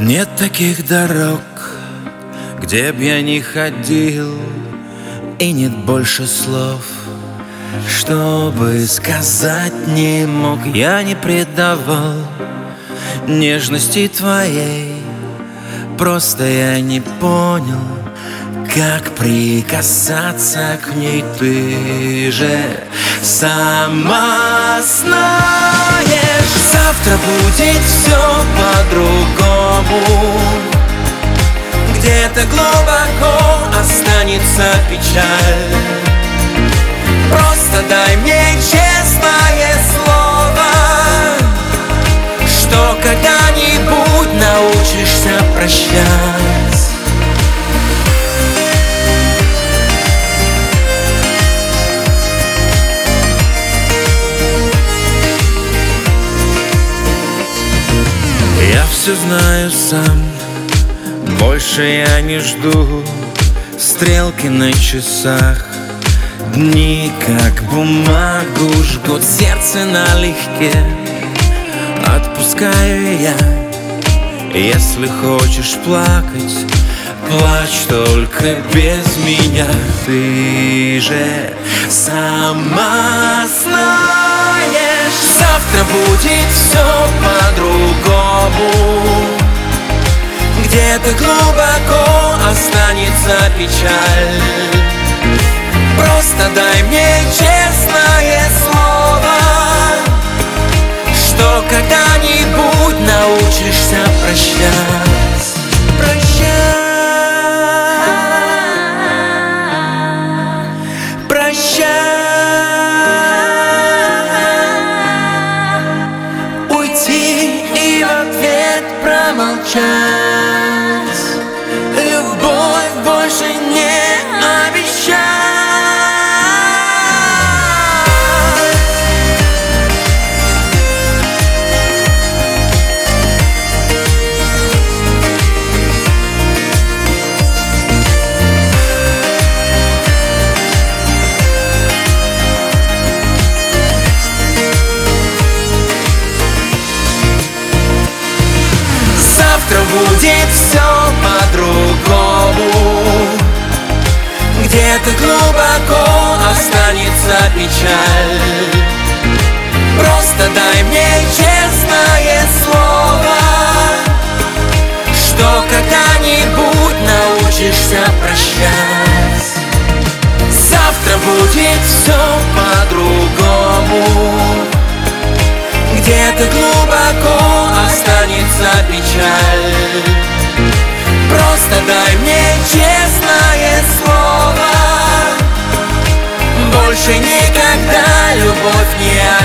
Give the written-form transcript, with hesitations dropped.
Нет таких дорог, где б я не ходил, и нет больше слов, чтобы сказать не мог. Я не предавал нежности твоей, просто я не понял, как прикасаться к ней. Ты же сама знаешь, завтра будет все по-другому. Где-то глубоко останется печаль. Просто дай мне честное слово, что когда-нибудь научишься прощать. Я все знаю сам, больше я не жду. Стрелки на часах, дни как бумагу жгут. Сердце налегке отпускаю я. Если хочешь плакать, плачь только без меня. Ты же сама знаешь, завтра будет все по-другому. Где-то глубоко останется печаль. Просто дай мне честное слово, что когда-нибудь научишься прощать. Прощать, прощать. Уйти и в ответ промолчать. Любовь больше не обещать. Завтра будет все по-другому. Где-то глубоко останется печаль. Просто дай мне честное слово, что когда-нибудь научишься прощать. Завтра будет все по-другому. Где-то глубоко останется печаль. Просто дай мне честное слово, больше никогда любовь не